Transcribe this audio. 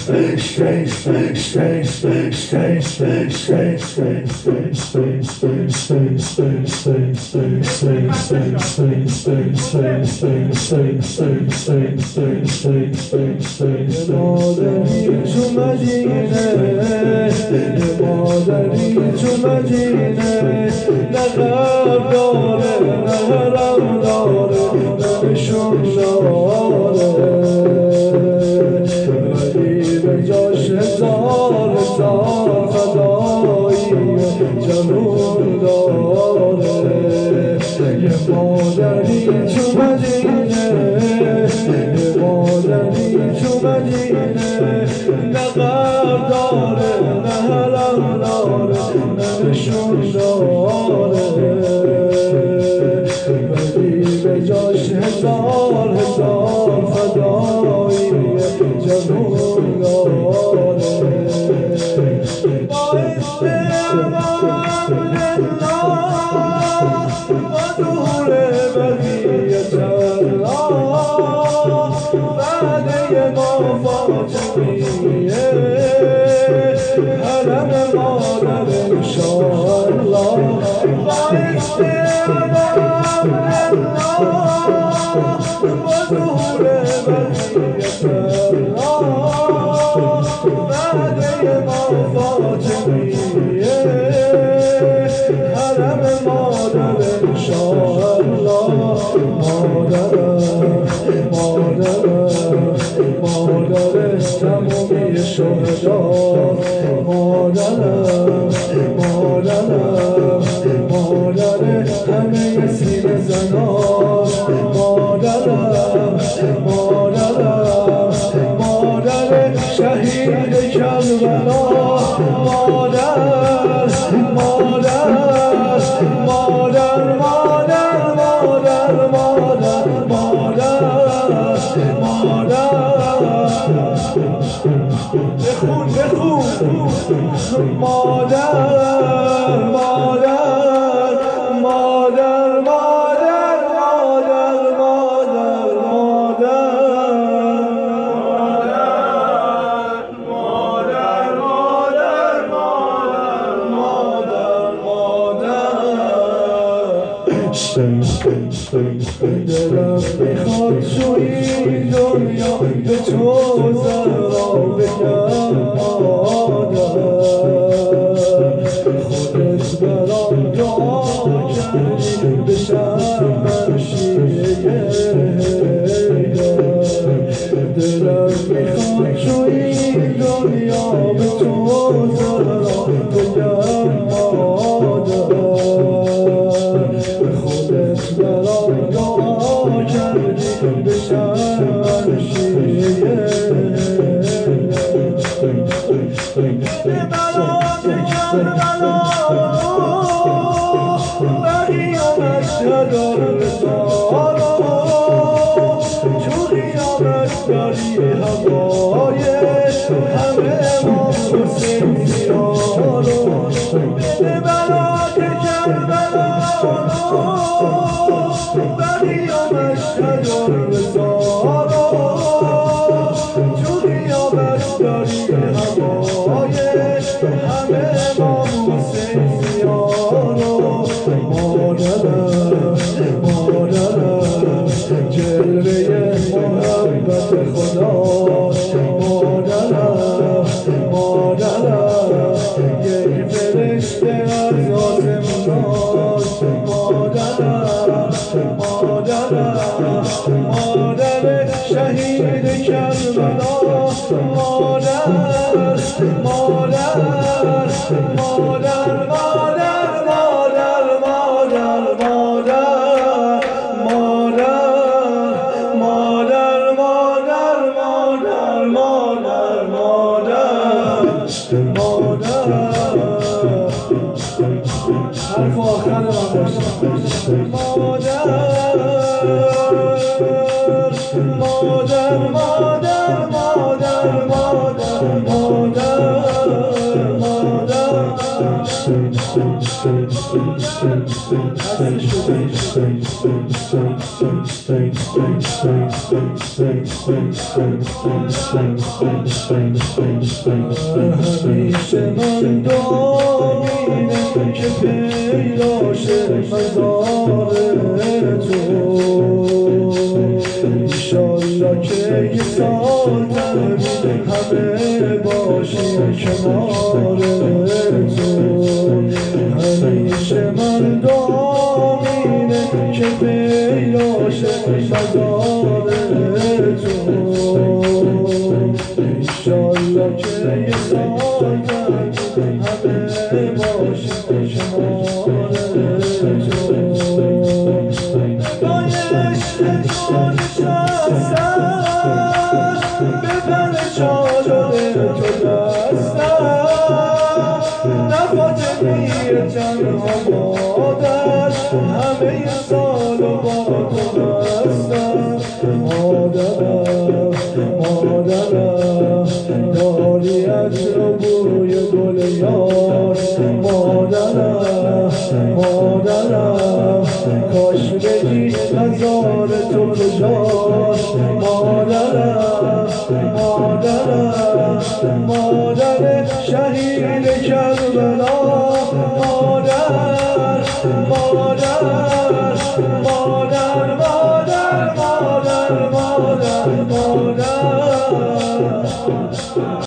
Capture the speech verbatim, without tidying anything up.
تو مدینه مادری تو مدینه نه قلب داره نه حرم داره نه نشون داره ولی به جاش هزار هزار فدایی جنون داره یه مادری تو مدینه یه مادری تو مدینه نه قلب داره نه حرم داره نه نشون داره ولی به جاش هزار هزار فدایی جنون داره باعث امان الله و نور بقیت الله بعد ما فاطمیه حرم مادر انشاءالله باعث امان الله و نور بقیت الله بعد ما فاطمیه حرم مادر انشاءالله مادرم مادرم مادر تمامی شهدا مادرم مادرم مادر همه سینه زنان مادرم مادرم مادر شهید کربلا مادر مادر مادر مادر مادر مادر مادر مادر بخون بخون مادر مادر مادر مادر مادر مادر دلم میخواد تو این دنیا به تو زهرا بگم مادر خودت برام دعا کردی بشم من شیعه دلم میخواد تو این دنیا به تو زهرا بگم مادر خودت برام دعا کردی بشم من شیعه بلات کربلا بقی و مشهد و رسالا تو قیامت داری هوای همه ما حسینیانو بده بلات کربلا بقی و مشهد و رسالا تو قیامت داری هوای همه ما حسینیانو مادرم مادرم جلوه محبت خدا مادرم مادرم یک فرشته از آسمونات مادرم مادرم مادر شهید کربلا مادر مادر مادر مادر مادر مادر مادر مادر مادر مادر مادر مادر مادر حرف آخر من باشه مادر مادر مادر مادر مادر مادر مادر همیشه من دعا اینه که پیداش مزار تو، ایشالله که یه سال تبید همه باشیم کنار تو. همیشه من دعا اینه که پیداش مزار تو، ایشالله که یه سال تبید همه باشیم کنار تو. بایشت تو نشستم به من چادر تو دستم، نه فاطمی تنها مادر همه سال با تو هستم. مادرم مادرم داری عطر بوی گل یار، مادرم مادرم کاش بگی مزار تو کجاست. مادرم مادرم مادر شهید کربلا، مادر مادر